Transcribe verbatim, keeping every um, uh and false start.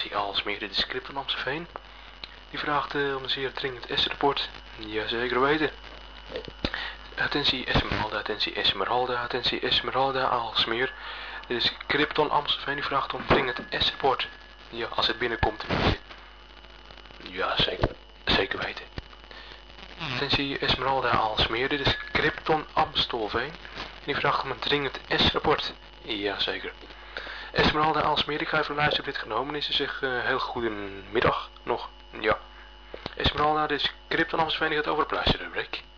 Attentie Aalsmeer, dit is Krypton Amstelveen. Die vraagt uh, om een zeer dringend S-rapport. Ja, zeker weten. Attentie Esmeralda, attentie Esmeralda, attentie Esmeralda Aalsmeer. Dit is Krypton Amstelveen, die vraagt om dringend S-rapport. Ja, als het binnenkomt. Ja, zeker, zeker weten. Attentie Esmeralda Aalsmeer, dit is Krypton Amstelveen. Die vraagt om een dringend S-rapport. Ja, zeker. Esmeralda Aalsmeer, ik ga even luisteren of dit genomen is. Ze zegt uh, heel goedemiddag nog. Ja. Esmeralda, dit is Krypton Amstelveen, die gaat over de luisterrubriek.